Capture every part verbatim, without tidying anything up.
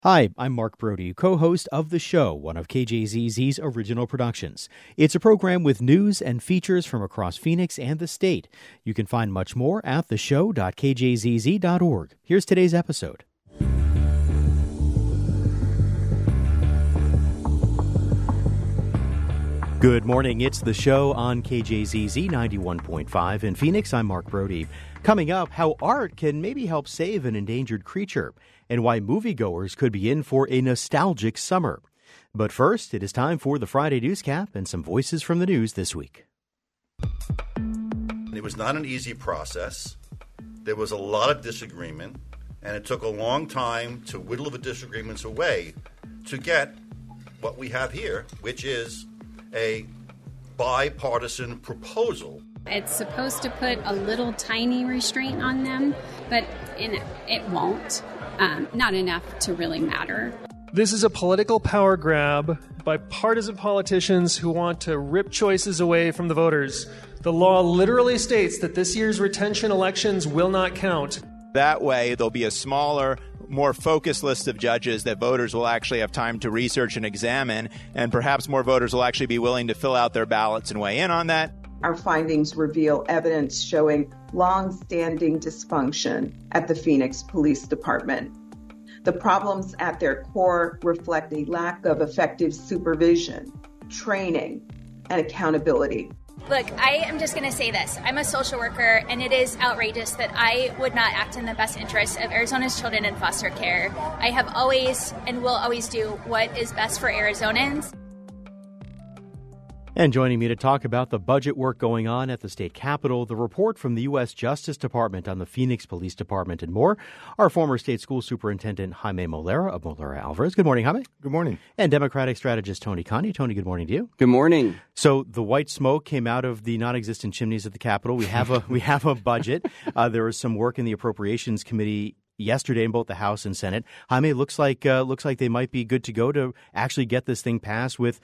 Hi, I'm Mark Brody, co-host of The Show, one of K J Z Z's original productions. It's a program with news and features from across Phoenix and the state. You can find much more at the show dot k j z z dot org. Here's today's episode. Good morning. It's The Show on K J Z Z ninety-one point five in Phoenix. I'm Mark Brody. Coming up, how art can maybe help save an endangered creature, and why moviegoers could be in for a nostalgic summer. But first, it is time for the Friday Newscap and some voices from the news this week. It was not an easy process. There was a lot of disagreement, and it took a long time to whittle the disagreements away to get what we have here, which is a bipartisan proposal. It's supposed to put a little tiny restraint on them, but in, it won't. Um, not enough to really matter. This is a political power grab by partisan politicians who want to rip choices away from the voters. The law literally states that this year's retention elections will not count. That way, there'll be a smaller, more focused list of judges that voters will actually have time to research and examine, and perhaps more voters will actually be willing to fill out their ballots and weigh in on that. Our findings reveal evidence showing long-standing dysfunction at the Phoenix Police Department. The problems at their core reflect a lack of effective supervision, training, and accountability. Look, I am just going to say this. I'm a social worker, and it is outrageous that I would not act in the best interest of Arizona's children in foster care. I have always and will always do what is best for Arizonans. And joining me to talk about the budget work going on at the state capitol, the report from the U S Justice Department on the Phoenix Police Department, and more, our former state school superintendent Jaime Molera of Molera Alvarez. Good morning, Jaime. Good morning. And Democratic strategist Tony Conti. Tony, good morning to you. Good morning. So the white smoke came out of the non-existent chimneys at the Capitol. We have a we have a budget. Uh, there was some work in the Appropriations Committee yesterday in both the House and Senate. Jaime, looks like uh, looks like they might be good to go to actually get this thing passed with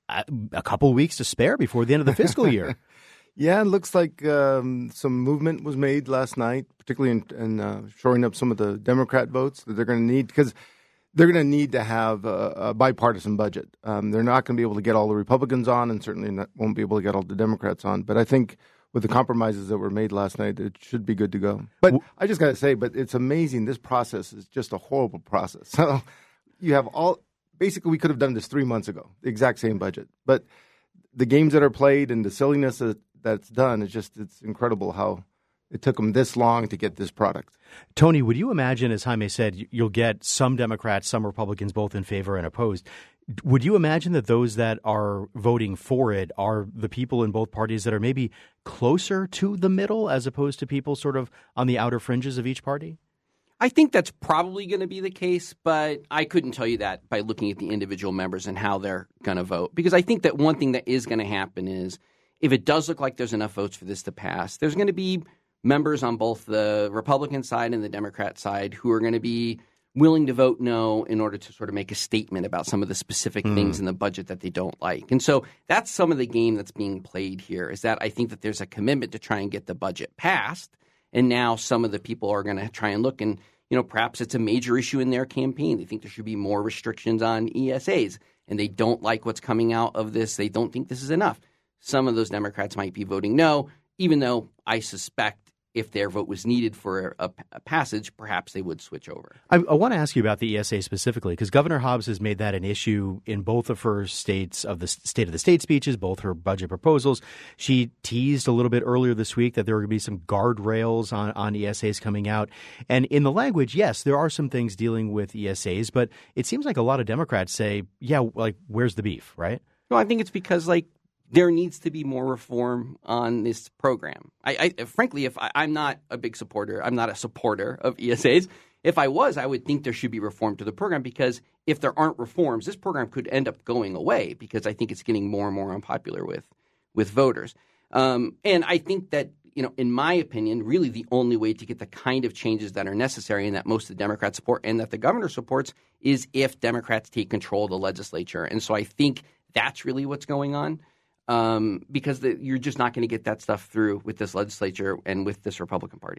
a couple of weeks to spare before the end of the fiscal year. Yeah, it looks like um, some movement was made last night, particularly in, in uh, shoring up some of the Democrat votes that they're going to need, because they're going to need to have a, a bipartisan budget. Um, they're not going to be able to get all the Republicans on, and certainly not, won't be able to get all the Democrats on. But I think with the compromises that were made last night, it should be good to go. But I just got to say, but it's amazing. This process is just a horrible process. So you have all... Basically, we could have done this three months ago, the exact same budget. But the games that are played and the silliness that, that's done, is just, it's incredible how it took them this long to get this product. Tony, would you imagine, as Jaime said, you'll get some Democrats, some Republicans, both in favor and opposed. Would you imagine that those that are voting for it are the people in both parties that are maybe closer to the middle as opposed to people sort of on the outer fringes of each party? I think that's probably going to be the case, but I couldn't tell you that by looking at the individual members and how they're going to vote. Because I think that one thing that is going to happen is if it does look like there's enough votes for this to pass, there's going to be members on both the Republican side and the Democrat side who are going to be willing to vote no in order to sort of make a statement about some of the specific mm. things in the budget that they don't like. And so that's some of the game that's being played here, is that I think that there's a commitment to try and get the budget passed. And now some of the people are going to try and look and, you know, perhaps it's a major issue in their campaign. They think there should be more restrictions on E S As, and they don't like what's coming out of this. They don't think this is enough. Some of those Democrats might be voting no, even though I suspect if their vote was needed for a, a passage, perhaps they would switch over. I, I want to ask you about the E S A specifically, because Governor Hobbs has made that an issue in both of her states of the State of the State speeches, both her budget proposals. She teased a little bit earlier this week that there were going to be some guardrails on, on E S As coming out. And in the language, yes, there are some things dealing with E S As, but it seems like a lot of Democrats say, yeah, like, where's the beef, right? No, I think it's because, like, there needs to be more reform on this program. I, I frankly, if I, I'm not a big supporter, I'm not a supporter of E S As. If I was, I would think there should be reform to the program, because if there aren't reforms, this program could end up going away, because I think it's getting more and more unpopular with with voters. Um, and I think that, you know, in my opinion, really the only way to get the kind of changes that are necessary and that most of the Democrats support and that the governor supports is if Democrats take control of the legislature. And so I think that's really what's going on. Um, because the, you're just not going to get that stuff through with this legislature and with this Republican Party.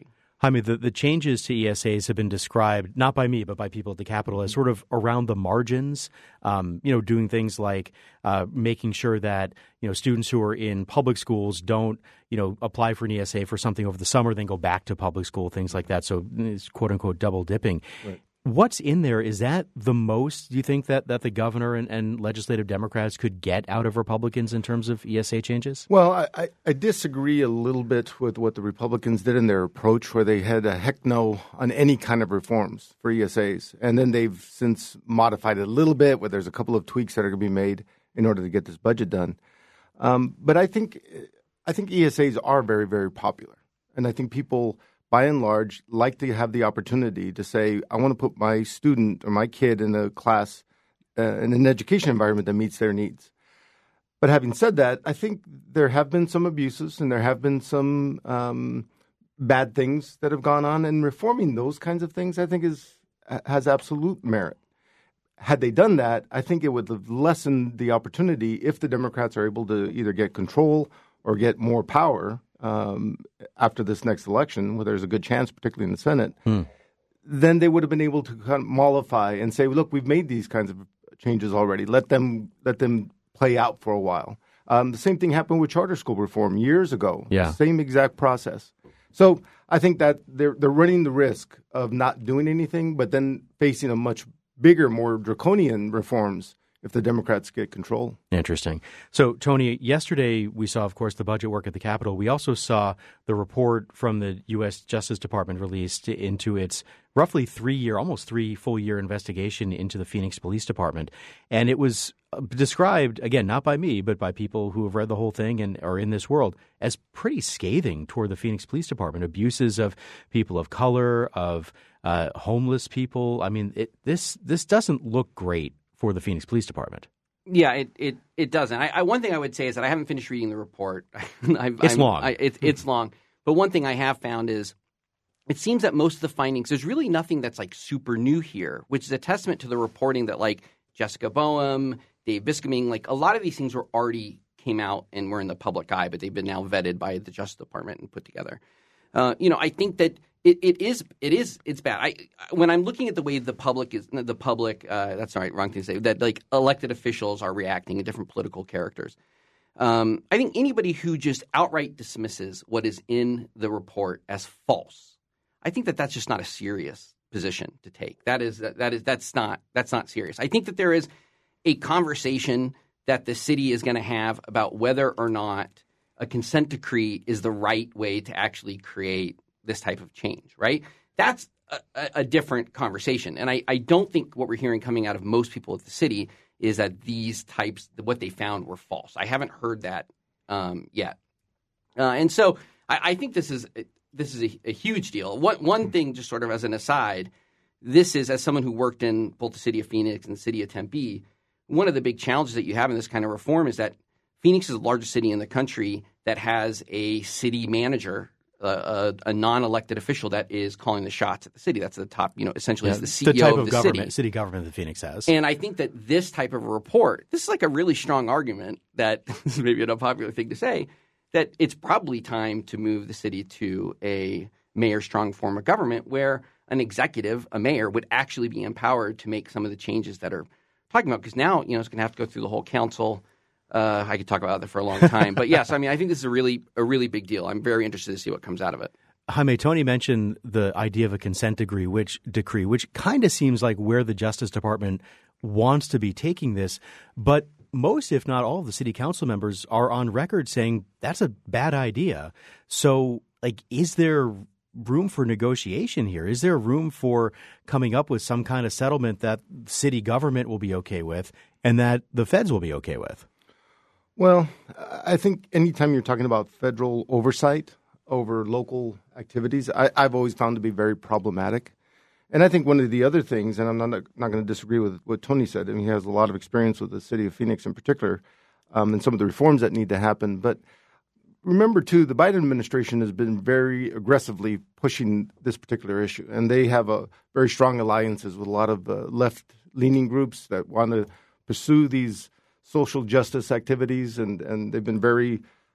Jaime, the, the changes to E S As have been described, not by me, but by people at the Capitol, as sort of around the margins, um, you know, doing things like uh, making sure that, you know, students who are in public schools don't, you know, apply for an E S A for something over the summer, then go back to public school, things like that. So it's quote unquote double dipping. Right. What's in there? Is that the most, do you think, that, that the governor and, and legislative Democrats could get out of Republicans in terms of E S A changes? Well, I, I, I disagree a little bit with what the Republicans did in their approach, where they had a heck no on any kind of reforms for E S As. And then they've since modified it a little bit, where there's a couple of tweaks that are going to be made in order to get this budget done. Um, but I think I think E S As are very, very popular. And I think people, by and large, like to have the opportunity to say, I want to put my student or my kid in a class, uh, in an education environment that meets their needs. But having said that, I think there have been some abuses and there have been some um, bad things that have gone on. And reforming those kinds of things, I think, is has absolute merit. Had they done that, I think it would have lessened the opportunity if the Democrats are able to either get control or get more power Um, after this next election, where there's a good chance, particularly in the Senate, hmm. then they would have been able to kind of mollify and say, look, we've made these kinds of changes already. Let them let them play out for a while. Um, the same thing happened with charter school reform years ago. Yeah. Same exact process. So I think that they're they're running the risk of not doing anything, but then facing a much bigger, more draconian reforms if the Democrats get control. Interesting. So, Tony, yesterday we saw, of course, the budget work at the Capitol. We also saw the report from the U S Justice Department released into its roughly three-year, almost three full-year investigation into the Phoenix Police Department. And it was described, again, not by me, but by people who have read the whole thing and are in this world, as pretty scathing toward the Phoenix Police Department. Abuses of people of color, of uh, homeless people. I mean, it, this this doesn't look great for the Phoenix Police Department. Yeah, it it, it doesn't. I, I, one thing I would say is that I haven't finished reading the report. I've, it's I'm, long. I, it, it's long. But one thing I have found is it seems that most of the findings, there's really nothing that's like super new here, which is a testament to the reporting that like Jessica Boehm, Dave Biscoming, like a lot of these things were already came out and were in the public eye, but they've been now vetted by the Justice Department and put together. Uh, you know, I think that It, it is it is it's bad. I when I'm looking at the way the public is the public uh, that's all right wrong thing to say that like elected officials are reacting and different political characters. Um, I think anybody who just outright dismisses what is in the report as false, I think that that's just not a serious position to take. That is that, that is that's not that's not serious. I think that there is a conversation that the city is going to have about whether or not a consent decree is the right way to actually create this type of change, right? That's a, a different conversation. And I, I don't think what we're hearing coming out of most people at the city is that these types, what they found were false. I haven't heard that um, yet. Uh, and so I, I think this is this is a, a huge deal. One, one thing, just sort of as an aside, this is, as someone who worked in both the city of Phoenix and the city of Tempe, one of the big challenges that you have in this kind of reform is that Phoenix is the largest city in the country that has a city manager, A, a non-elected official that is calling the shots at the city. That's the top, you know, essentially yeah, is the C E O the type of, of the government, city. city government that Phoenix has. And I think that this type of a report, this is like a really strong argument that this is maybe an unpopular thing to say, that it's probably time to move the city to a mayor-strong form of government where an executive, a mayor, would actually be empowered to make some of the changes that are talking about. Because now, you know, it's going to have to go through the whole council. Uh, I could talk about that for a long time. But yes, I mean, I think this is a really a really big deal. I'm very interested to see what comes out of it. Jaime, Tony mentioned the idea of a consent decree, which decree, which kind of seems like where the Justice Department wants to be taking this. But most, if not all, of the city council members are on record saying that's a bad idea. So, like, is there room for negotiation here? Is there room for coming up with some kind of settlement that city government will be okay with and that the feds will be okay with? Well, I think anytime you're talking about federal oversight over local activities, I, I've always found to be very problematic. And I think one of the other things, and I'm not not going to disagree with what Tony said, I mean, he has a lot of experience with the city of Phoenix in particular, um, and some of the reforms that need to happen. But remember, too, the Biden administration has been very aggressively pushing this particular issue, and they have a very strong alliances with a lot of uh, left-leaning groups that want to pursue these social justice activities, and, and they've been very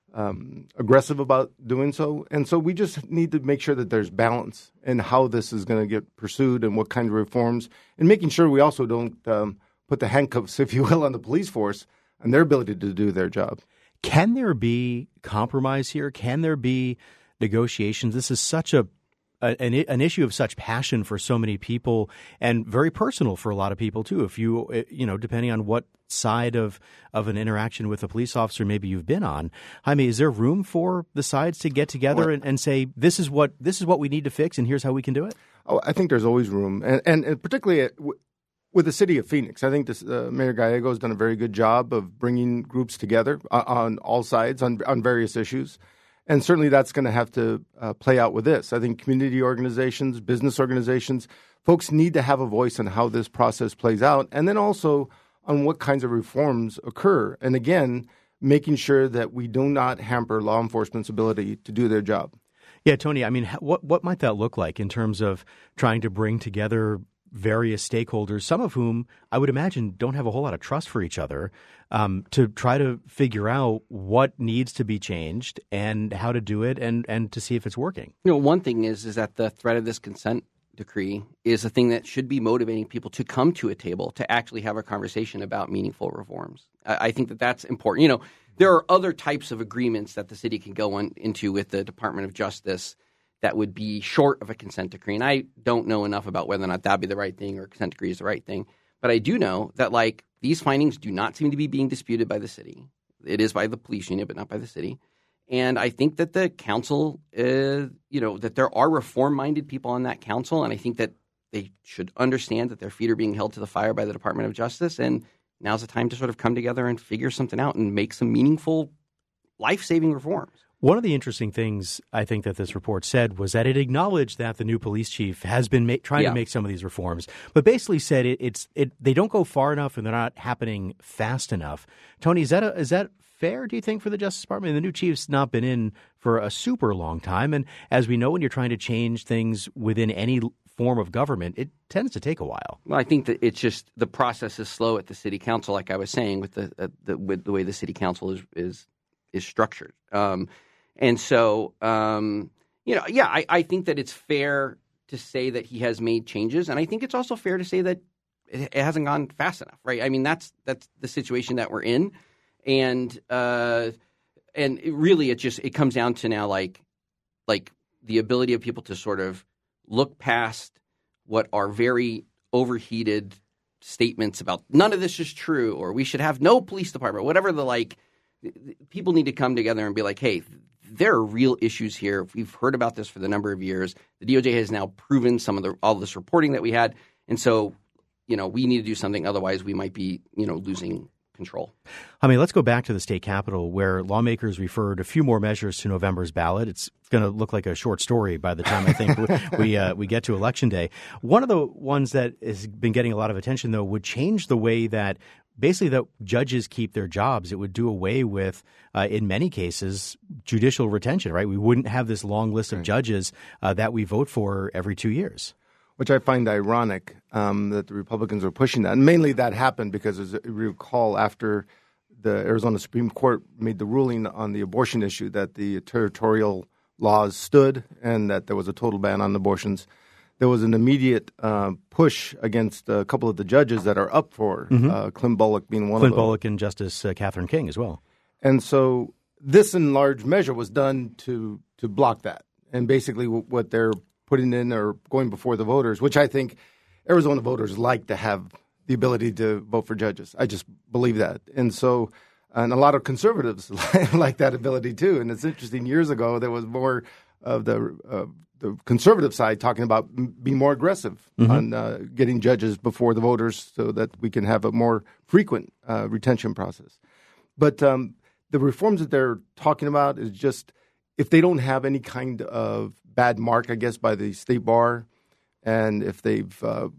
um, aggressive about doing so. And so we just need to make sure that there's balance in how this is going to get pursued and what kind of reforms, and making sure we also don't um, put the handcuffs, if you will, on the police force and their ability to do their job. Can there be compromise here? Can there be negotiations? This is such a An, an issue of such passion for so many people, and very personal for a lot of people too. If you, you know, depending on what side of, of an interaction with a police officer maybe you've been on, Jaime, is there room for the sides to get together and, and say this is what this is what we need to fix, and here's how we can do it? Oh, I think there's always room, and and, and particularly with the city of Phoenix, I think this, uh, Mayor Gallego has done a very good job of bringing groups together uh, on all sides on on various issues. And certainly that's going to have to uh, play out with this. I think community organizations, business organizations, folks need to have a voice on how this process plays out, and then also on what kinds of reforms occur. And again, making sure that we do not hamper law enforcement's ability to do their job. Yeah, Tony, I mean, what what might that look like in terms of trying to bring together various stakeholders, some of whom I would imagine don't have a whole lot of trust for each other, um, to try to figure out what needs to be changed and how to do it, and, and to see if it's working? You know, one thing is is that the threat of this consent decree is a thing that should be motivating people to come to a table to actually have a conversation about meaningful reforms. I, I think that that's important. You know, there are other types of agreements that the city can go on, into with the Department of Justice that would be short of a consent decree. And I don't know enough about whether or not that would be the right thing or a consent decree is the right thing. But I do know that, like, these findings do not seem to be being disputed by the city. It is by the police unit, but not by the city. And I think that the council, uh, you know, that there are reform-minded people on that council. And I think that they should understand that their feet are being held to the fire by the Department of Justice. And now's the time to sort of come together and figure something out and make some meaningful, life-saving reforms. One of the interesting things I think that this report said was that it acknowledged that the new police chief has been ma- trying yeah. to make some of these reforms, but basically said it, it's it they don't go far enough and they're not happening fast enough. Tony, is that a, is that fair, do you think, for the Justice Department? The new chief's not been in for a super long time, and as we know, when you're trying to change things within any form of government, it tends to take a while. Well, I think that it's just the process is slow at the city council, like I was saying, with the uh, the, with the way the city council is is is structured. Um, And so, um, you know, yeah, I, I think that it's fair to say that he has made changes. And I think it's also fair to say that it, it hasn't gone fast enough, right? I mean, that's that's the situation that we're in. And uh, and it really, it just it comes down to now, like, like the ability of people to sort of look past what are very overheated statements about none of this is true, or we should have no police department, whatever the like. People need to come together and be like, hey, there are real issues here. We've heard about this for the number of years. The D O J has now proven some of the all this reporting that we had. And so, you know, we need to do something. Otherwise, we might be, you know, losing control. I mean, let's go back to the state capitol where lawmakers referred a few more measures to November's ballot. It's going to look like a short story by the time I think we uh, we get to Election Day. One of the ones that has been getting a lot of attention, though, would change the way that basically that judges keep their jobs. It would do away with, uh, in many cases, judicial retention, right? We wouldn't have this long list of judges uh, that we vote for every two years. Which I find ironic um, that the Republicans are pushing that. And mainly that happened because, as you recall, after the Arizona Supreme Court made the ruling on the abortion issue that the territorial laws stood and that there was a total ban on abortions, there was an immediate uh, push against a couple of the judges that are up for, mm-hmm. uh, Clint Bullock being one Clint of them. Clint Bullock and Justice uh, Catherine King as well. And so this, in large measure, was done to to block that. And basically what they're putting in or going before the voters, which I think Arizona voters like to have the ability to vote for judges. I just believe that. And so and a lot of conservatives like that ability too. And it's interesting, years ago there was more of the uh, the conservative side talking about being more aggressive mm-hmm. on uh, getting judges before the voters so that we can have a more frequent uh, retention process. But um, the reforms that they're talking about is just if they don't have any kind of bad mark, I guess, by the state bar, and if they've uh,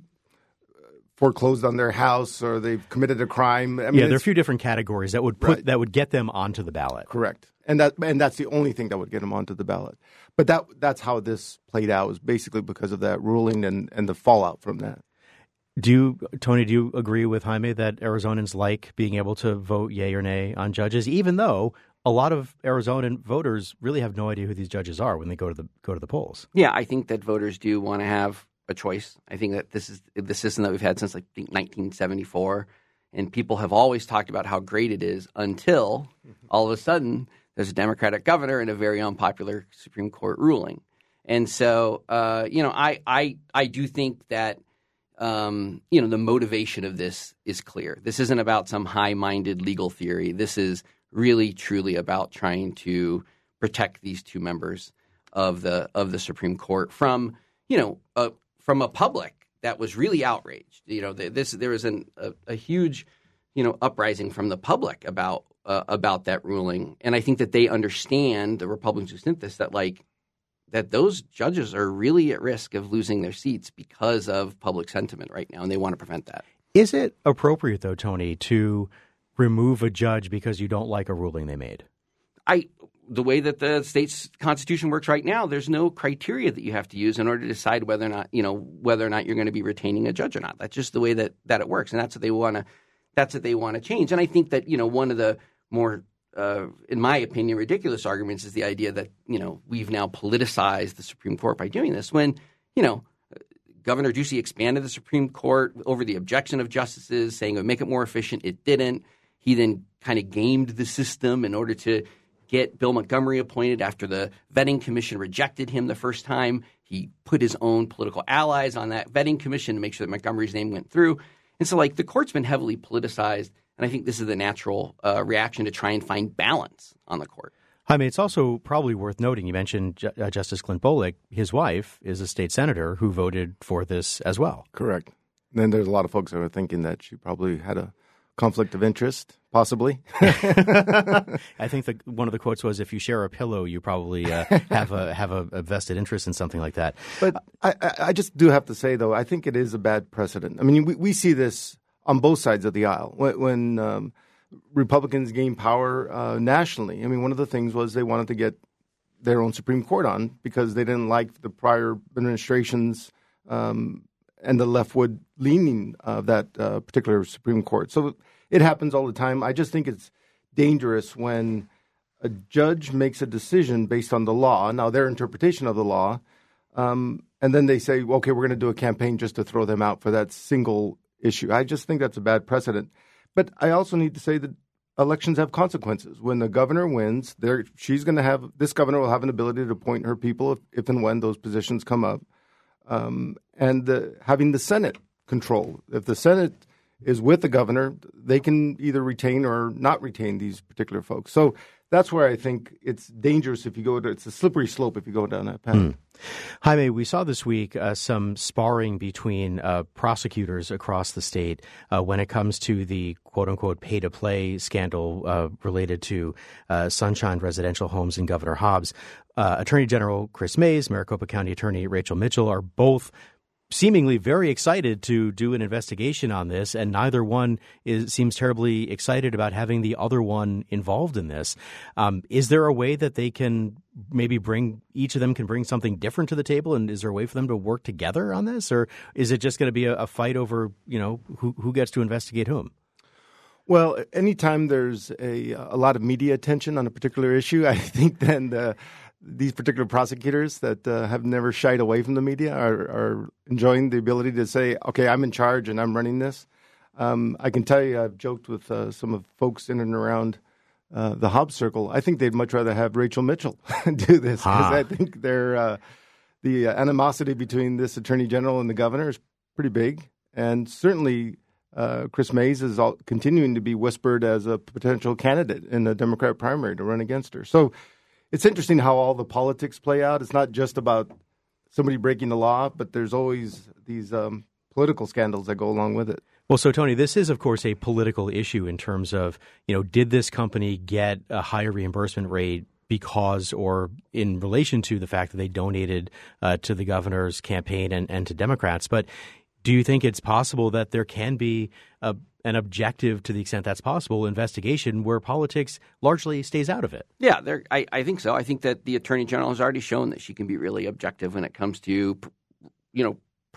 foreclosed on their house or they've committed a crime. I mean, yeah, there are a few different categories that would put right. that would get them onto the ballot. Correct. And that and that's the only thing that would get them onto the ballot. But that that's how this played out, was basically because of that ruling and, and the fallout from that. Do you, Tony, do you agree with Jaime that Arizonans like being able to vote yay or nay on judges, even though a lot of Arizonan voters really have no idea who these judges are when they go to the go to the polls. Yeah, I think that voters do want to have a choice. I think that this is the system that we've had since like nineteen seventy-four, and people have always talked about how great it is until all of a sudden there's a Democratic governor and a very unpopular Supreme Court ruling. And so, uh, you know, I, I I do think that um, you know the motivation of this is clear. This isn't about some high-minded legal theory. This is really, truly about trying to protect these two members of the of the Supreme Court from, you know, a, from a public that was really outraged. You know, this there was an, a, a huge, you know, uprising from the public about uh, about that ruling, and I think that they understand, the Republicans who sent this, that like that those judges are really at risk of losing their seats because of public sentiment right now, and they want to prevent that. Is it appropriate, though, Tony, to remove a judge because you don't like a ruling they made? I the way that the state's constitution works right now, there's no criteria that you have to use in order to decide whether or not, you know, whether or not you're going to be retaining a judge or not. That's just the way that, that it works, and that's what they want to that's what they want to change. And I think that, you know, one of the more uh, in my opinion, ridiculous arguments is the idea that, you know, we've now politicized the Supreme Court by doing this when, you know, Governor Ducey expanded the Supreme Court over the objection of justices, saying it would make it more efficient. It didn't. He then kind of gamed the system in order to get Bill Montgomery appointed after the vetting commission rejected him the first time. He put his own political allies on that vetting commission to make sure that Montgomery's name went through. And so, like, the court's been heavily politicized, and I think this is the natural uh, reaction to try and find balance on the court. Jaime, it's also probably worth noting, you mentioned Ju- uh, Justice Clint Bolick. His wife is a state senator who voted for this as well. Correct. Then there's a lot of folks that are thinking that she probably had a conflict of interest, possibly. I think the, one of the quotes was, "If you share a pillow, you probably uh, have a have a, a vested interest in something like that." But I, I just do have to say, though, I think it is a bad precedent. I mean, we, we see this on both sides of the aisle. When, when um, Republicans gained power uh, nationally, I mean, one of the things was they wanted to get their own Supreme Court on because they didn't like the prior administration's um, and the leftward leaning of that uh, particular Supreme Court. So it happens all the time. I just think it's dangerous when a judge makes a decision based on the law, now their interpretation of the law, um, and then they say, okay, we're going to do a campaign just to throw them out for that single issue. I just think that's a bad precedent. But I also need to say that elections have consequences. When the governor wins, there she's going to have this governor will have an ability to appoint her people if, if and when those positions come up. Um, and the, having the Senate control. If the Senate is with the governor, they can either retain or not retain these particular folks. So that's where I think it's dangerous if you go to – it's a slippery slope if you go down that path. Mm. Jaime, we saw this week uh, some sparring between uh, prosecutors across the state uh, when it comes to the quote-unquote pay-to-play scandal uh, related to uh, Sunshine Residential Homes and Governor Hobbs. Uh, Attorney General Chris Mays, Maricopa County Attorney Rachel Mitchell are both seemingly very excited to do an investigation on this, and neither one is, seems terribly excited about having the other one involved in this. Um, is there a way that they can maybe bring, each of them can bring something different to the table, and is there a way for them to work together on this, or is it just going to be a, a fight over, you know, who, who gets to investigate whom? Well, anytime there's a, a lot of media attention on a particular issue, I think then the these particular prosecutors that uh, have never shied away from the media are, are enjoying the ability to say, okay, I'm in charge and I'm running this. Um, I can tell you, I've joked with uh, some of folks in and around uh, the Hobbs circle. I think they'd much rather have Rachel Mitchell do this because ah. I think they're, uh, the animosity between this attorney general and the governor is pretty big. And certainly uh, Chris Mays is all, continuing to be whispered as a potential candidate in the Democrat primary to run against her. So it's interesting how all the politics play out. It's not just about somebody breaking the law, but there's always these um, political scandals that go along with it. Well, so, Tony, this is, of course, a political issue in terms of, you know, did this company get a higher reimbursement rate because or in relation to the fact that they donated uh, to the governor's campaign and, and to Democrats? But do you think it's possible that there can be a an objective, to the extent that's possible, investigation where politics largely stays out of it? Yeah, there, I, I think so. I think that the Attorney General has already shown that she can be really objective when it comes to, you know,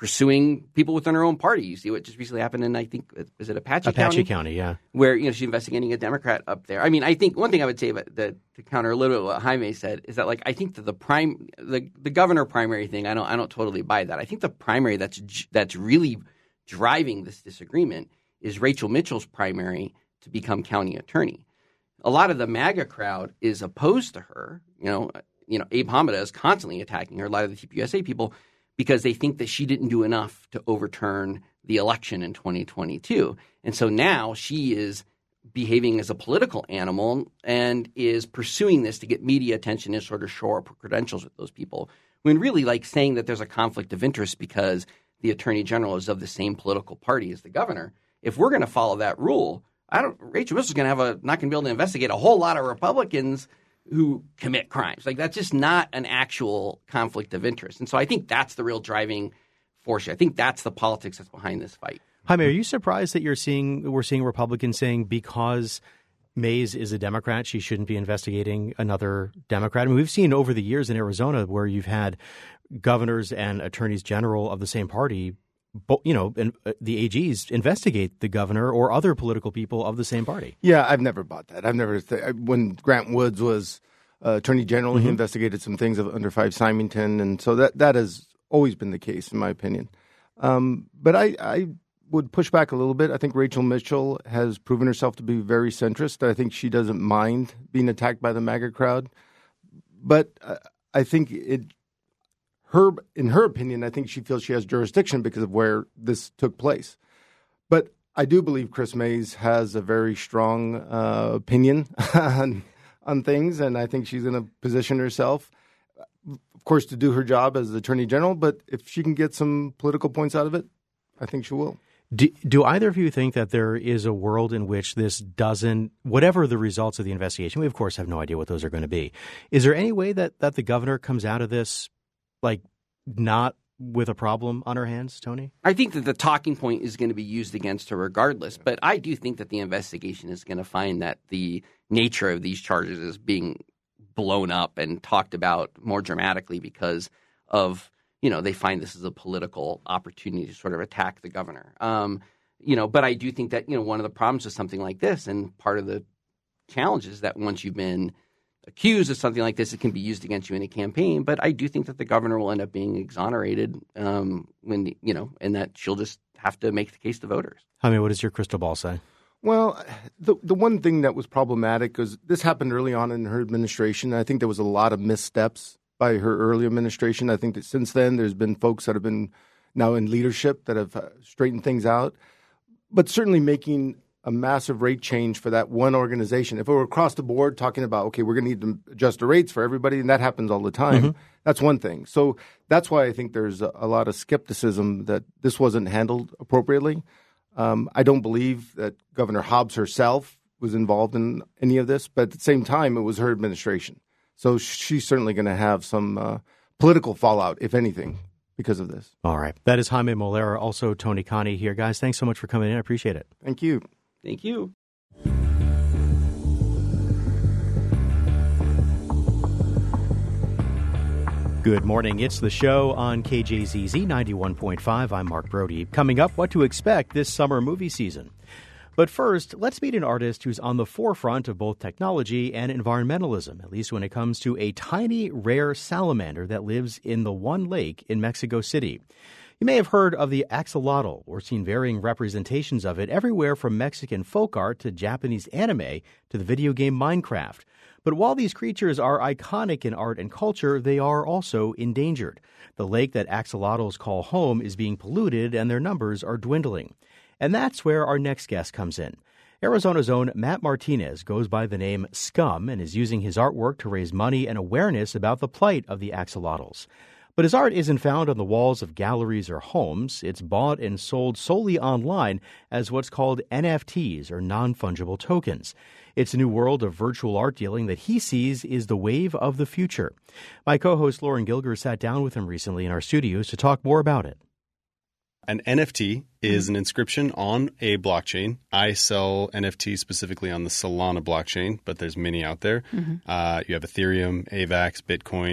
pursuing people within her own party. You see what just recently happened in, I think, is it Apache, Apache County? Apache County, yeah. Where, you know, she's investigating a Democrat up there. I mean, I think one thing I would say about the, to counter a little bit what Jaime said is that, like, I think that the prime, the, the governor primary thing, I don't, I don't totally buy that. I think the primary that's that's really driving this disagreement is Rachel Mitchell's primary to become county attorney. A lot of the MAGA crowd is opposed to her. You know, you know, Abe Hamada is constantly attacking her. A lot of the T P U S A people, because they think that she didn't do enough to overturn the election in twenty twenty-two. And so now she is behaving as a political animal and is pursuing this to get media attention and sort of shore up her credentials with those people. When really, like, saying that there's a conflict of interest because the attorney general is of the same political party as the governor. If we're going to follow that rule, I don't. Rachel Mitchell's going to have a not going to be able to investigate a whole lot of Republicans who commit crimes. Like, that's just not an actual conflict of interest. And so I think that's the real driving force. I think that's the politics that's behind this fight. Jaime, are you surprised that you're seeing we're seeing Republicans saying because Mays is a Democrat, she shouldn't be investigating another Democrat? I mean, we've seen over the years in Arizona where you've had governors and attorneys general of the same party, you know, and the A Gs investigate the governor or other political people of the same party. Yeah, I've never bought that. I've never th- when Grant Woods was uh, attorney general, mm-hmm. he investigated some things of under five Symington, and so that that has always been the case, in my opinion. Um, but I, I would push back a little bit. I think Rachel Mitchell has proven herself to be very centrist. I think she doesn't mind being attacked by the MAGA crowd, but uh, I think it. Her, in her opinion, I think she feels she has jurisdiction because of where this took place. But I do believe Chris Mays has a very strong uh, opinion on, on things, and I think she's in a position herself, of course, to do her job as the Attorney General. But if she can get some political points out of it, I think she will. Do, do either of you think that there is a world in which this doesn't, whatever the results of the investigation, we of course have no idea what those are going to be. Is there any way that, that the governor comes out of this like not with a problem on her hands, Tony? I think that the talking point is going to be used against her regardless, but I do think that the investigation is going to find that the nature of these charges is being blown up and talked about more dramatically because of, you know, they find this as a political opportunity to sort of attack the governor. Um, you know, but I do think that, you know, one of the problems with something like this, and part of the challenge is that once you've been accused of something like this, it can be used against you in a campaign. But I do think that the governor will end up being exonerated um, when, you know, and that she'll just have to make the case to voters. I mean, what does your crystal ball say? Well, the the one thing that was problematic was this happened early on in her administration. I think there was a lot of missteps by her early administration. I think that since then there's been folks that have been now in leadership that have straightened things out. But certainly making a massive rate change for that one organization. If it were across the board talking about, okay, we're going to need to adjust the rates for everybody, and that happens all the time, mm-hmm. that's one thing. So that's why I think there's a, a lot of skepticism that this wasn't handled appropriately. Um, I don't believe that Governor Hobbs herself was involved in any of this, but at the same time, it was her administration. So she's certainly going to have some uh, political fallout, if anything, because of this. All right. That is Jaime Molera, also Tony Connie here. Guys, thanks so much for coming in. I appreciate it. Thank you. Thank you. Good morning. It's the show on K J Z Z ninety-one point five. I'm Mark Brody. Coming up, what to expect this summer movie season. But first, let's meet an artist who's on the forefront of both technology and environmentalism, at least when it comes to a tiny, rare salamander that lives in the one lake in Mexico City. You may have heard of the axolotl or seen varying representations of it everywhere from Mexican folk art to Japanese anime to the video game Minecraft. But while these creatures are iconic in art and culture, they are also endangered. The lake that axolotls call home is being polluted and their numbers are dwindling. And that's where our next guest comes in. Arizona's own Matt Martinez goes by the name Scum and is using his artwork to raise money and awareness about the plight of the axolotls. But his art isn't found on the walls of galleries or homes. It's bought and sold solely online as what's called N F Ts, or non-fungible tokens. It's a new world of virtual art dealing that he sees is the wave of the future. My co-host Lauren Gilger sat down with him recently in our studios to talk more about it. An N F T is an inscription on a blockchain. I sell N F Ts specifically on the Solana blockchain, but there's many out there. Mm-hmm. Uh, you have Ethereum, A VAX, Bitcoin.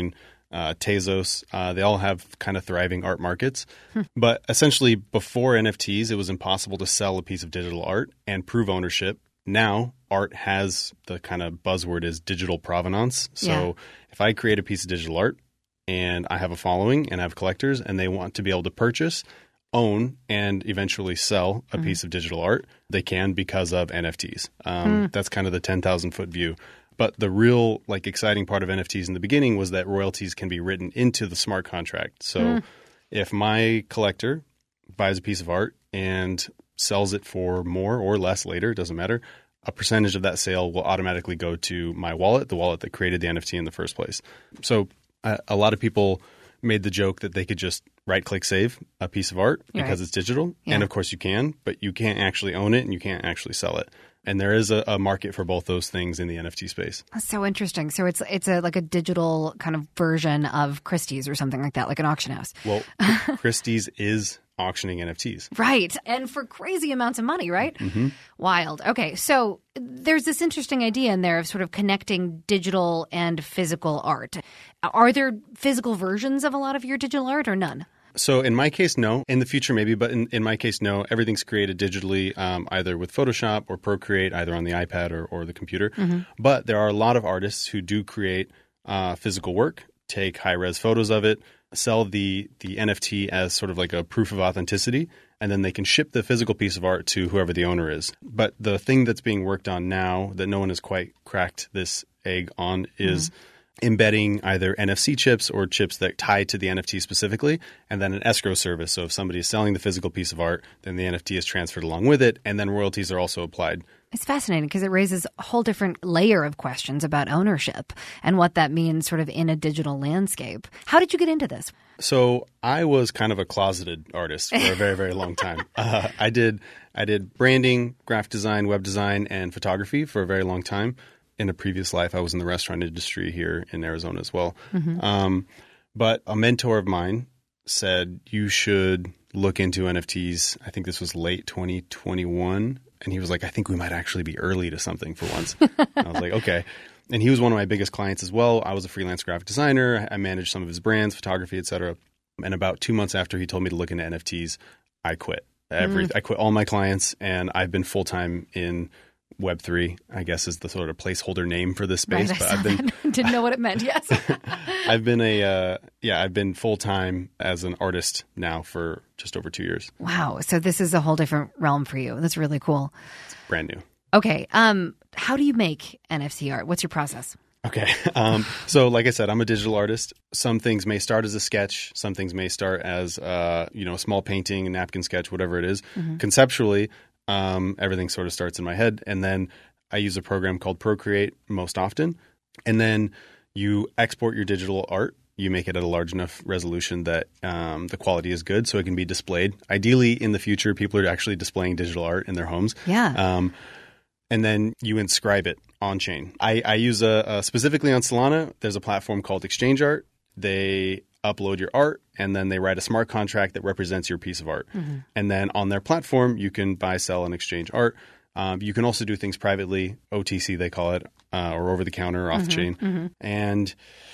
uh, Tezos. Uh, they all have kind of thriving art markets. But essentially, before N F Ts, it was impossible to sell a piece of digital art and prove ownership. Now, art has the kind of buzzword is digital provenance. So Yeah. if I create a piece of digital art and I have a following and I have collectors and they want to be able to purchase, own, and eventually sell a Mhm. piece of digital art, they can because of N F Ts. Um, Mm. That's kind of the ten thousand foot view. But the real like exciting part of N F Ts in the beginning was that royalties can be written into the smart contract. So Mm. if my collector buys a piece of art and sells it for more or less later, it doesn't matter, a percentage of that sale will automatically go to my wallet, the wallet that created the N F T in the first place. So uh, a lot of people made the joke that they could just right-click save a piece of art Right. because it's digital. Yeah. And of course you can, but you can't actually own it and you can't actually sell it. And there is a, a market for both those things in the N F T space. That's so interesting. So it's it's a like a digital kind of version of Christie's or something like that, like an auction house. Well, Christie's is auctioning N F Ts. Right. And for crazy amounts of money, right? Mm-hmm. Wild. Okay. So there's this interesting idea in there of sort of connecting digital and physical art. Are there physical versions of a lot of your digital art or none? So in my case, no. In the future, maybe, but in, in my case, no. Everything's created digitally, um, either with Photoshop or Procreate, either on the iPad or, or the computer. Mhm. But there are a lot of artists who do create uh, physical work, take high-res photos of it, sell the, the N F T as sort of like a proof of authenticity, and then they can ship the physical piece of art to whoever the owner is. But the thing that's being worked on now that no one has quite cracked this egg on is embedding either N F C chips or chips that tie to the N F T specifically, and then an escrow service. So if somebody is selling the physical piece of art, then the N F T is transferred along with it, and then royalties are also applied. It's fascinating because it raises a whole different layer of questions about ownership and what that means sort of in a digital landscape. How did you get into this? So I was kind of a closeted artist for a very, very long time. Uh, I did I did branding, graphic design, web design, and photography for a very long time. In a previous life, I was in the restaurant industry here in Arizona as well. Mhm. Um, but a mentor of mine said, you should look into N F Ts. I think this was late twenty twenty-one. And he was like, I think we might actually be early to something for once. And I was like, okay. And he was one of my biggest clients as well. I was a freelance graphic designer. I managed some of his brands, photography, et cetera. And about two months after he told me to look into N F Ts, I quit. Every, Mm. I quit all my clients, and I've been full-time in Web three, I guess, is the sort of placeholder name for this space. Right, I but saw I've been that. Didn't know what it meant. Yes. I've been a uh, yeah, I've been full-time as an artist now for just over two years. Wow. So this is a whole different realm for you. That's really cool. Brand new. Okay. Um, how do you make N F T art? What's your process? Okay. Um, so like I said, I'm a digital artist. Some things may start as a sketch. Some things may start as, uh, you know, a small painting, a napkin sketch, whatever it is. Mhm. Conceptually, um, everything sort of starts in my head. And then I use a program called Procreate most often. And then you export your digital art. You make it at a large enough resolution that um, the quality is good so it can be displayed. Ideally, in the future, people are actually displaying digital art in their homes. Yeah. Um, and then you inscribe it on chain. I, I use a, a specifically on Solana. There's a platform called Exchange Art. They upload your art and then they write a smart contract that represents your piece of art. Mhm. And then on their platform, you can buy, sell, and exchange art. Um, you can also do things privately, O T C they call it, uh, or over the counter or off the Mhm, chain. mhm. And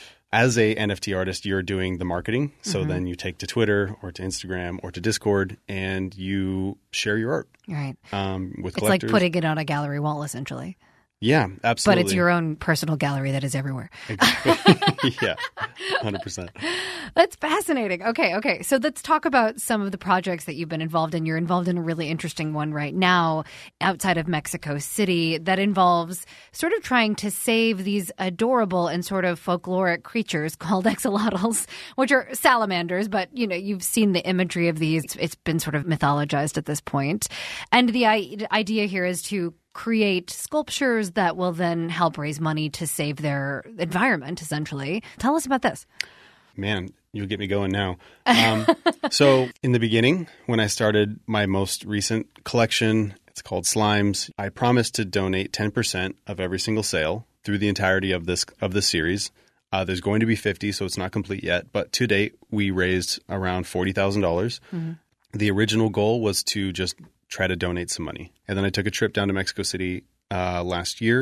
as a N F T artist, you're doing the marketing. So Mhm. then you take to Twitter or to Instagram or to Discord and you share your art. Right. Um, with It's collectors. like putting it on a gallery wall, essentially. Yeah, absolutely. But it's your own personal gallery that is everywhere. Yeah, one hundred percent. That's fascinating. Okay, okay. So let's talk about some of the projects that you've been involved in. You're involved in a really interesting one right now outside of Mexico City that involves sort of trying to save these adorable and sort of folkloric creatures called axolotls, which are salamanders, but you know, you've seen the imagery of these. It's, it's been sort of mythologized at this point. And the I- idea here is to create sculptures that will then help raise money to save their environment, essentially. Tell us about this. Man, you'll get me going now. Um, so in the beginning, when I started my most recent collection, it's called Slimes, I promised to donate ten percent of every single sale through the entirety of this of this series. Uh, there's going to be fifty, so it's not complete yet. But to date, we raised around forty thousand dollars. Mhm. The original goal was to just try to donate some money. And then I took a trip down to Mexico City uh, last year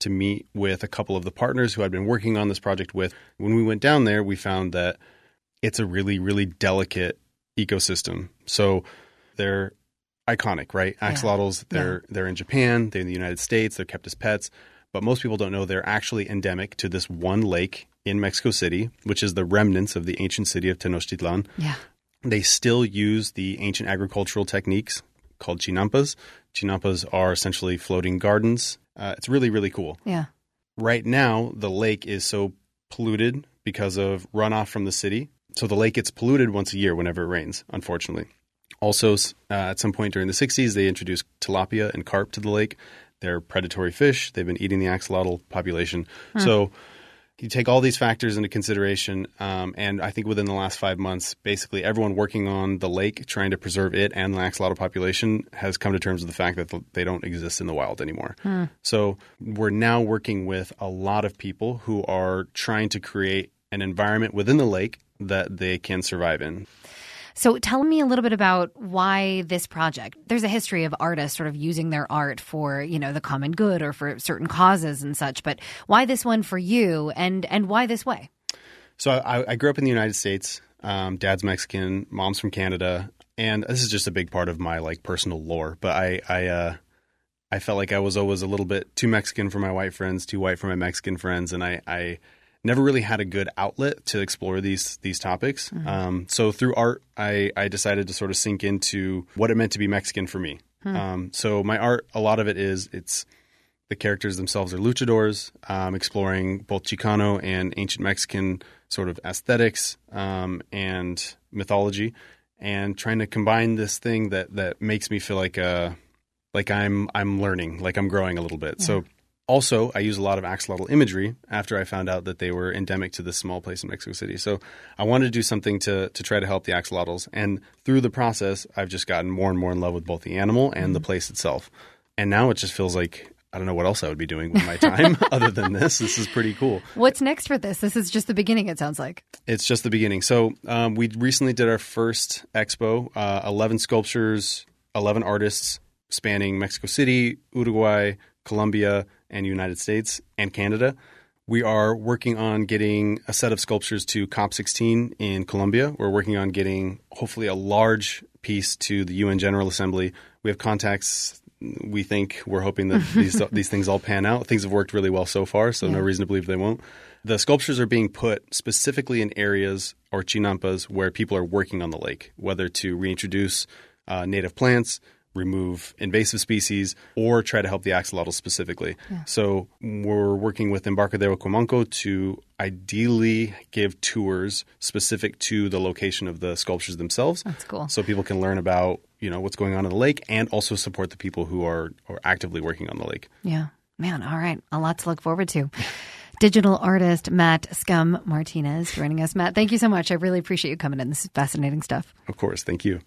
to meet with a couple of the partners who I'd been working on this project with. When we went down there, we found that it's a really, really delicate ecosystem. So they're iconic, right? Yeah. Axolotls, they're yeah. they're in Japan, they're in the United States, they're kept as pets. But most people don't know they're actually endemic to this one lake in Mexico City, which is the remnants of the ancient city of Tenochtitlan. Yeah. They still use the ancient agricultural techniques called chinampas. Chinampas are essentially floating gardens. Uh, it's really, really cool. Yeah. Right now, the lake is so polluted because of runoff from the city. So the lake gets polluted once a year whenever it rains, unfortunately. Also, uh, at some point during the sixties, they introduced tilapia and carp to the lake. They're predatory fish. They've been eating the axolotl population. Hmm. So you take all these factors into consideration, um, and I think within the last five months, basically everyone working on the lake, trying to preserve it and the axolotl population, has come to terms with the fact that they don't exist in the wild anymore. Hmm. So we're now working with a lot of people who are trying to create an environment within the lake that they can survive in. So tell me a little bit about why this project. There's a history of artists sort of using their art for, you know, the common good or for certain causes and such. But why this one for you, and, and why this way? So I, I grew up in the United States. Um, dad's Mexican, mom's from Canada. And this is just a big part of my like personal lore. But I I, uh, I felt like I was always a little bit too Mexican for my white friends, too white for my Mexican friends. And I, I never really had a good outlet to explore these these topics. Mm-hmm. Um, so through art, I, I decided to sort of sink into what it meant to be Mexican for me. Hmm. Um, so my art, a lot of it is it's the characters themselves are luchadors, um, exploring both Chicano and ancient Mexican sort of aesthetics um, and mythology, and trying to combine this thing that that makes me feel like uh like I'm I'm learning, like I'm growing a little bit. Yeah. So. Also, I use a lot of axolotl imagery after I found out that they were endemic to this small place in Mexico City. So I wanted to do something to to try to help the axolotls. And through the process, I've just gotten more and more in love with both the animal and mm-hmm. the place itself. And now it just feels like I don't know what else I would be doing with my time other than this. This is pretty cool. What's next for this? This is just the beginning, it sounds like. It's just the beginning. So um, we recently did our first expo, uh, eleven sculptures, eleven artists spanning Mexico City, Uruguay, Colombia, and United States and Canada. We are working on getting a set of sculptures to COP sixteen in Colombia. We're working on getting hopefully a large piece to the U N General Assembly. We have contacts. We think we're hoping that these these things all pan out. Things have worked really well so far, so yeah. no reason to believe they won't. The sculptures are being put specifically in areas or chinampas where people are working on the lake, whether to reintroduce uh, native plants, remove invasive species, or try to help the axolotl specifically. Yeah. So we're working with Embarcadero Cuomanco to ideally give tours specific to the location of the sculptures themselves. That's cool. So people can learn about, you know, what's going on in the lake and also support the people who are, are actively working on the lake. Yeah. Man, all right. A lot to look forward to. Digital artist Matt Scum Martinez joining us. Matt, thank you so much. I really appreciate you coming in. This is fascinating stuff. Of course. Thank you.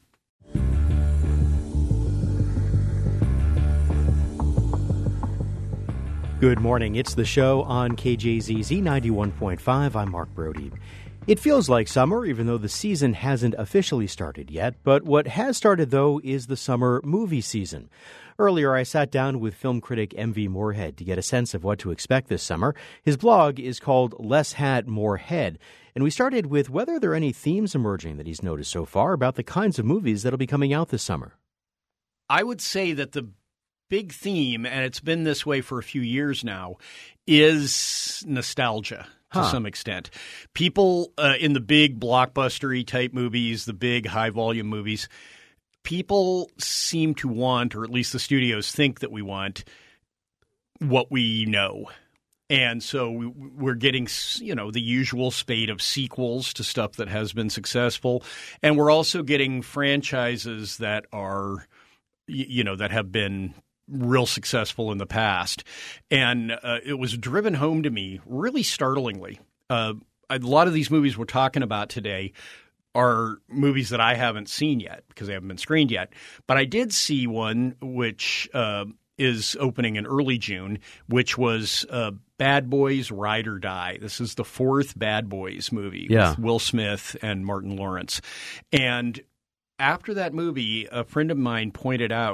Good morning. It's the show on K J Z Z ninety-one point five. I'm Mark Brody. It feels like summer, even though the season hasn't officially started yet. But what has started, though, is the summer movie season. Earlier, I sat down with film critic M V Moorhead to get a sense of what to expect this summer. His blog is called Less Hat, More Head. And we started with whether there are any themes emerging that he's noticed so far about the kinds of movies that'll be coming out this summer. I would say that the big theme, and it's been this way for a few years now, is nostalgia to huh. some extent. People uh, in the big blockbustery type movies, the big high volume movies, people seem to want, or at least the studios think that we want, what we know. And so we're getting, you know, the usual spate of sequels to stuff that has been successful. And we're also getting franchises that are, you know, that have been real successful in the past. And uh, it was driven home to me really startlingly. Uh, a lot of these movies we're talking about today are movies that I haven't seen yet because they haven't been screened yet. But I did see one which uh, is opening in early June, which was uh, Bad Boys Ride or Die. This is the fourth Bad Boys movie yeah. with Will Smith and Martin Lawrence. And after that movie, a friend of mine pointed out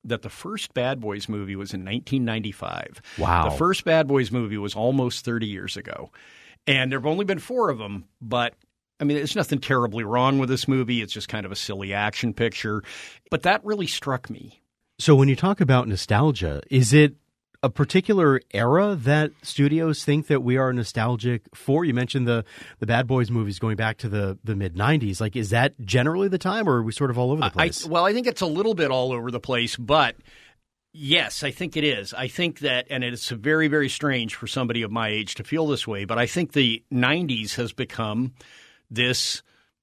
that the first Bad Boys movie was in nineteen ninety-five. Wow. The first Bad Boys movie was almost thirty years ago. And there have only been four of them, but I mean, there's nothing terribly wrong with this movie. It's just kind of a silly action picture. But that really struck me. So when you talk about nostalgia, is it a particular era that studios think that we are nostalgic for? You mentioned the, the Bad Boys movies going back to the, the mid-nineties. Like, is that generally the time, or are we sort of all over the place? I, well, I think it's a little bit all over the place, but yes, I think it is. I think that, and it's very, very strange for somebody of my age to feel this way, but I think the nineties has become this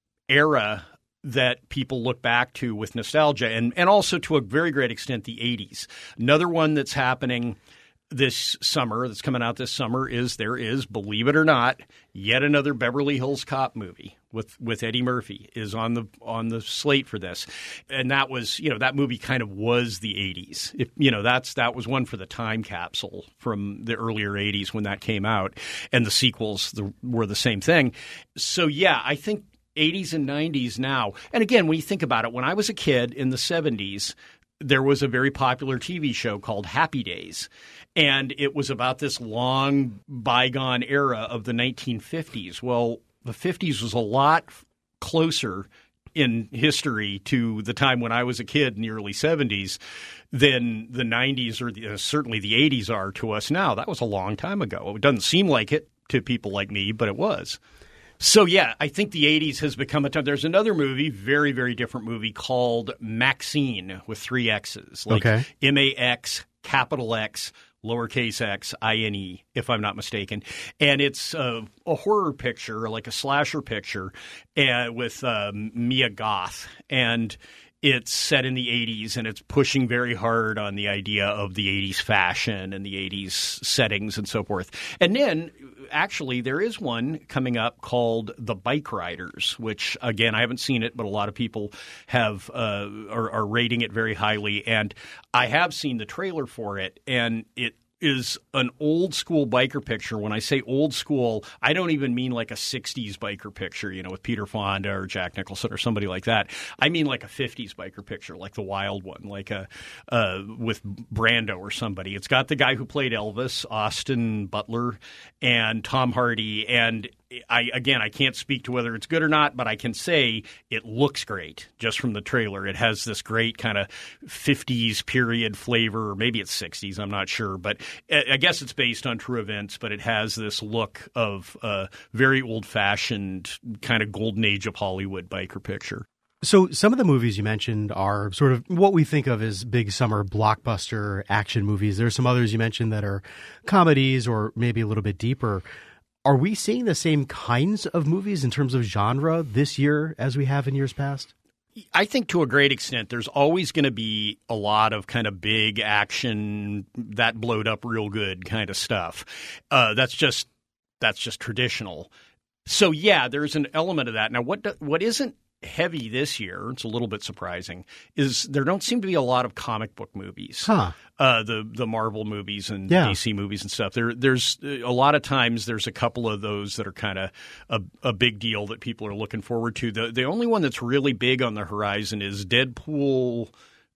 era that people look back to with nostalgia, and, and also to a very great extent the eighties. Another one that's happening this summer, that's coming out this summer, is there is, believe it or not, yet another Beverly Hills Cop movie with, with Eddie Murphy is on the on the slate for this. And that was, you know, that movie kind of was the eighties. If, you know, that's that was one for the time capsule from the earlier eighties when that came out, and the sequels the, were the same thing. So yeah, I think eighties and nineties now. And again, when you think about it, when I was a kid in the seventies, there was a very popular T V show called Happy Days. And it was about this long bygone era of the nineteen fifties. Well, the fifties was a lot closer in history to the time when I was a kid in the early seventies than the nineties or the, uh, certainly the eighties are to us now. That was a long time ago. It doesn't seem like it to people like me, but it was. So, yeah, I think the eighties has become a time. There's another movie, very, very different movie called Maxine with three X's. Like okay. M A X, capital X, lowercase x, I N E, if I'm not mistaken. And it's uh, a horror picture, like a slasher picture, uh, with um, Mia Goth. And it's set in the eighties, and it's pushing very hard on the idea of the eighties fashion and the eighties settings and so forth. And then, actually, there is one coming up called The Bike Riders, which, again, I haven't seen it, but a lot of people have uh, are, are rating it very highly. And I have seen the trailer for it, and it is an old school biker picture. When I say old school, I don't even mean like a sixties biker picture, you know, with Peter Fonda or Jack Nicholson or somebody like that. I mean like a fifties biker picture, like the Wild One, like a uh, with Brando or somebody. It's got the guy who played Elvis, Austin Butler, and Tom Hardy. And I again, I can't speak to whether it's good or not, but I can say it looks great just from the trailer. It has this great kind of fifties period flavor, or maybe it's sixties, I'm not sure. But I guess it's based on true events, but it has this look of a very old-fashioned kind of golden age of Hollywood biker picture. So some of the movies you mentioned are sort of what we think of as big summer blockbuster action movies. There are some others you mentioned that are comedies or maybe a little bit deeper. Are we seeing the same kinds of movies in terms of genre this year as we have in years past? I think to a great extent, there's always going to be a lot of kind of big action, that blowed up real good kind of stuff. Uh, that's just that's just traditional. So, yeah, there's an element of that. Now, what do, what isn't heavy this year, it's a little bit surprising, is there don't seem to be a lot of comic book movies. Huh. Uh, the the Marvel movies and yeah. D C movies and stuff. There, there's a lot of times there's a couple of those that are kind of a, a big deal that people are looking forward to. The the only one that's really big on the horizon is Deadpool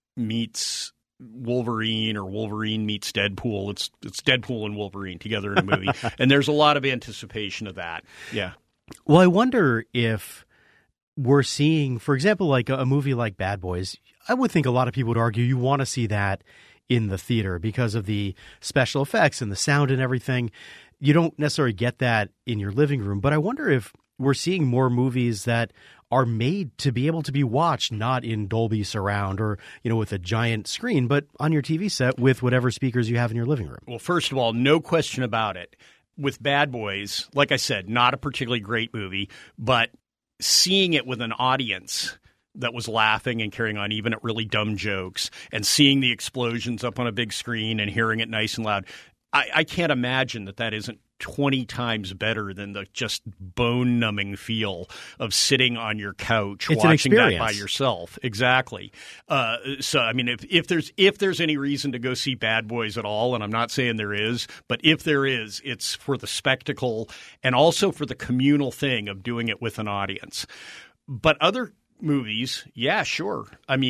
meets Wolverine, or Wolverine meets Deadpool. It's it's Deadpool and Wolverine together in a movie, and there's a lot of anticipation of that. Yeah. Well, I wonder if we're seeing, for example, like a, a movie like Bad Boys. I would think a lot of people would argue you want to see that in the theater because of the special effects and the sound and everything. You don't necessarily get that in your living room. But I wonder if we're seeing more movies that are made to be able to be watched not in Dolby Surround or, you know, with a giant screen, but on your T V set with whatever speakers you have in your living room. Well, first of all, no question about it. With Bad Boys, like I said, not a particularly great movie, but seeing it with an audience that was laughing and carrying on even at really dumb jokes, and seeing the explosions up on a big screen and hearing it nice and loud, I, I can't imagine that that isn't twenty times better than the just bone-numbing feel of sitting on your couch it's watching that by yourself. Exactly. Uh, so, I mean, if, if there's if there's any reason to go see Bad Boys at all, and I'm not saying there is, but if there is, it's for the spectacle and also for the communal thing of doing it with an audience. But other movies, yeah, sure. I mean,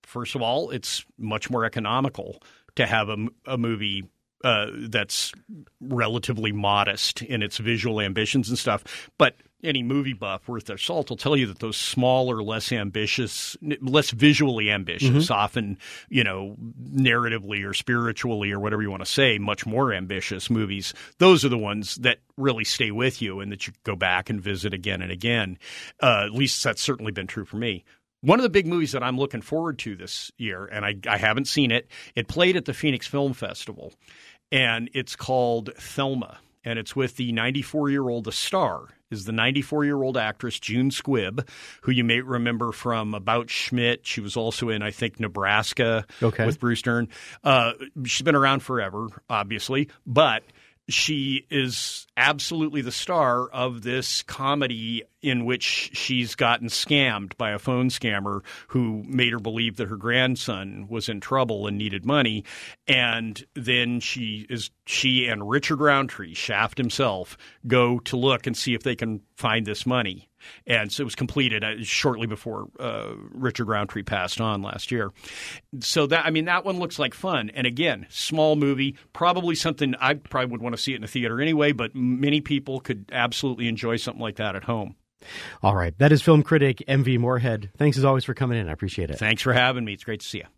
first of all, it's much more economical to have a, a movie uh, that's relatively modest in its visual ambitions and stuff. But any movie buff worth their salt will tell you that those smaller, less ambitious, less visually ambitious, Mm-hmm. often, you know, narratively or spiritually or whatever you want to say, much more ambitious movies, those are the ones that really stay with you and that you go back and visit again and again. Uh, at least that's certainly been true for me. One of the big movies that I'm looking forward to this year, and I, I haven't seen it, it played at the Phoenix Film Festival, and it's called Thelma, and it's with the ninety-four-year-old, the star is the ninety-four-year-old actress June Squibb, who you may remember from About Schmidt. She was also in, I think, Nebraska Okay. with Bruce Dern. Uh, she's been around forever, obviously, but she is absolutely the star of this comedy in which she's gotten scammed by a phone scammer who made her believe that her grandson was in trouble and needed money. And then she is she and Richard Roundtree, Shaft himself, go to look and see if they can find this money. And so it was completed uh, shortly before uh, Richard Roundtree passed on last year. So that I mean, that one looks like fun. And again, small movie, probably something I probably would want to see it in a theater anyway, but many people could absolutely enjoy something like that at home. All right. That is film critic M V Moorhead. Thanks as always for coming in. I appreciate it. Thanks for having me. It's great to see you.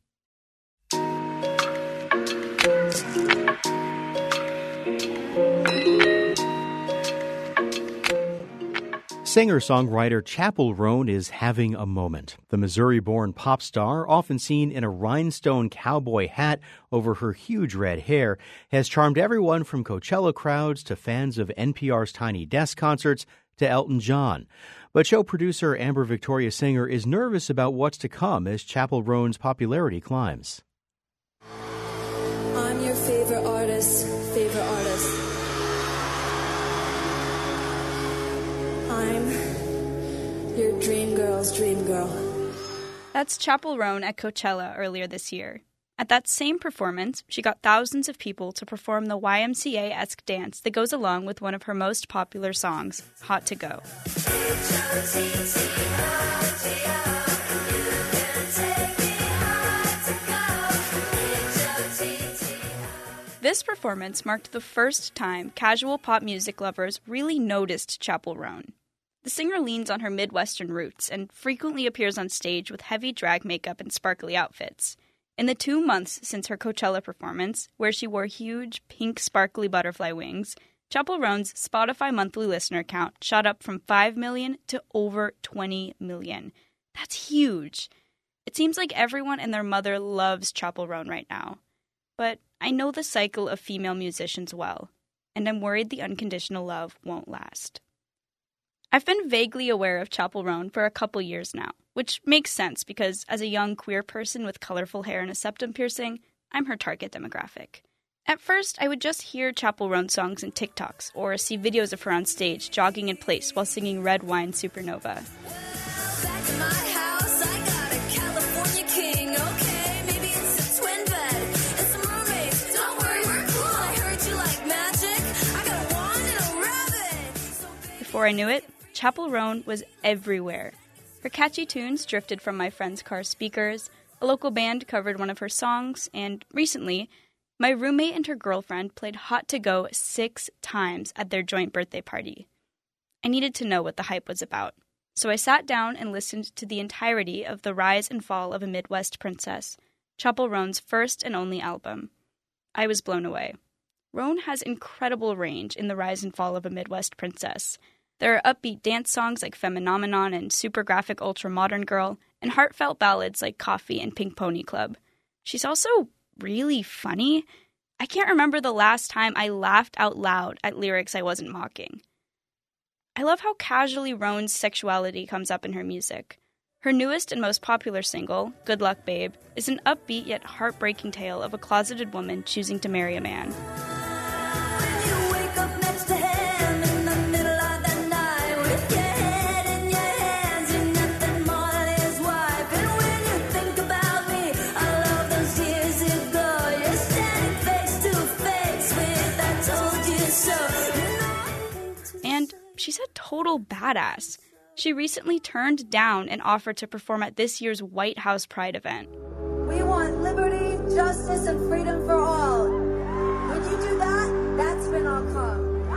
Singer-songwriter Chappell Roan is having a moment. The Missouri-born pop star, often seen in a rhinestone cowboy hat over her huge red hair, has charmed everyone from Coachella crowds to fans of N P R's Tiny Desk concerts to Elton John. But show producer Amber Victoria Singer is nervous about what's to come as Chappell Roan's popularity climbs. I'm your favorite artist, favorite artist. I'm your dream girl's dream girl. That's Chappell Roan at Coachella earlier this year. At that same performance, she got thousands of people to perform the Y M C A-esque dance that goes along with one of her most popular songs, Hot to Go. This performance marked the first time casual pop music lovers really noticed Chappell Roan. The singer leans on her Midwestern roots and frequently appears on stage with heavy drag makeup and sparkly outfits. In the two months since her Coachella performance, where she wore huge, pink, sparkly butterfly wings, Chappell Roan's Spotify monthly listener count shot up from five million to over twenty million. That's huge. It seems like everyone and their mother loves Chappell Roan right now. But I know the cycle of female musicians well, and I'm worried the unconditional love won't last. I've been vaguely aware of Chappell Roan for a couple years now, which makes sense because as a young queer person with colorful hair and a septum piercing, I'm her target demographic. At first, I would just hear Chappell Roan songs in TikToks or see videos of her on stage jogging in place while singing Red Wine Supernova. Back in my house, I got a California king. Okay, maybe it's a twin bed and some roommates. Don't worry, we're cool. I heard you like magic. I got a wand and a rabbit. So Before I knew it, Chappell Roan was everywhere. Her catchy tunes drifted from my friend's car speakers, a local band covered one of her songs, and recently, my roommate and her girlfriend played Hot to Go six times at their joint birthday party. I needed to know what the hype was about, so I sat down and listened to the entirety of The Rise and Fall of a Midwest Princess, Chappell Roan's first and only album. I was blown away. Roan has incredible range in The Rise and Fall of a Midwest Princess. There are upbeat dance songs like Phenomenon and super graphic Ultra Modern Girl, and heartfelt ballads like Coffee and Pink Pony Club. She's also really funny. I can't remember the last time I laughed out loud at lyrics I wasn't mocking. I love how casually Roan's sexuality comes up in her music. Her newest and most popular single, Good Luck Babe, is an upbeat yet heartbreaking tale of a closeted woman choosing to marry a man. you wake up next to him in the middle of the night with your head in your hands and nothing more than his wife. And when you think about me, I love those years ago. You're standing face to face with I told you so. You know, And she's a total badass. She recently turned down an offer to perform at this year's White House Pride event. justice and freedom for all. When you do that, that's when I'll come.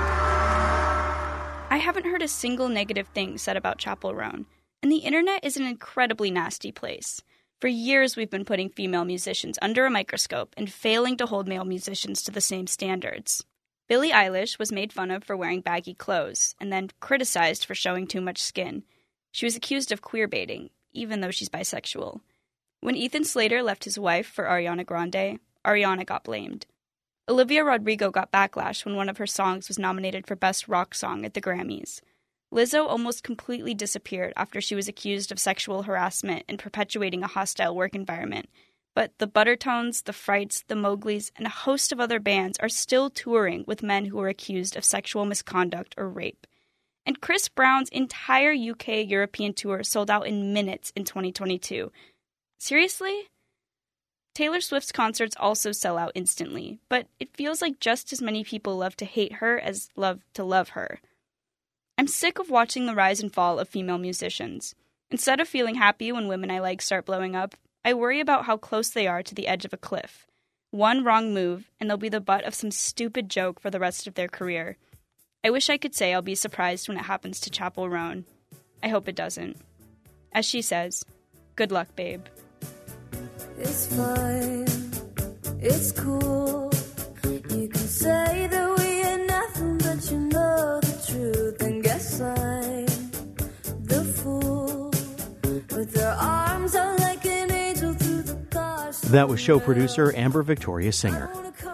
I haven't heard a single negative thing said about Chappell Roan, and the internet is an incredibly nasty place. For years, we've been putting female musicians under a microscope and failing to hold male musicians to the same standards. Billie Eilish was made fun of for wearing baggy clothes, and then criticized for showing too much skin. She was accused of queerbaiting, even though she's bisexual. When Ethan Slater left his wife for Ariana Grande, Ariana got blamed. Olivia Rodrigo got backlash when one of her songs was nominated for Best Rock Song at the Grammys. Lizzo almost completely disappeared after she was accused of sexual harassment and perpetuating a hostile work environment. But the Buttertones, the Frights, the Mowglis, and a host of other bands are still touring with men who are accused of sexual misconduct or rape. And Chris Brown's entire U K European tour sold out in minutes in twenty twenty-two. Seriously? Taylor Swift's concerts also sell out instantly, but it feels like just as many people love to hate her as love to love her. I'm sick of watching the rise and fall of female musicians. Instead of feeling happy when women I like start blowing up, I worry about how close they are to the edge of a cliff. One wrong move, and they'll be the butt of some stupid joke for the rest of their career. I wish I could say I'll be surprised when it happens to Chappell Roan. I hope it doesn't. As she says, good luck, babe. It's fine, it's cool. You can say that we ain't nothing, but you know the truth. And guess I'm the fool with their arms out like an angel through the cars. That was show producer Amber Victoria Singer.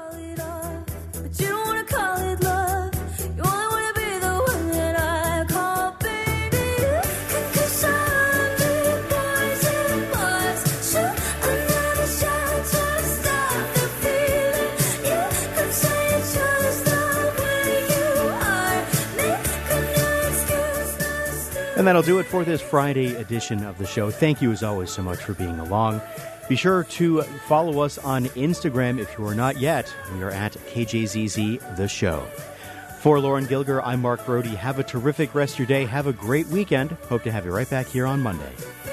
But you don't wanna call it love. You only wanna be the one that I call baby. 'Cause I'm the poison bars. Shoot another shot to stop the feeling. You could say it's just the way you are. Make no excuse, no excuse. And that'll do it for this Friday edition of the show. Thank you as always so much for being along. Be sure to follow us on Instagram if you are not yet. We are at K J Z Z The Show. For Lauren Gilger, I'm Mark Brody. Have a terrific rest of your day. Have a great weekend. Hope to have you right back here on Monday.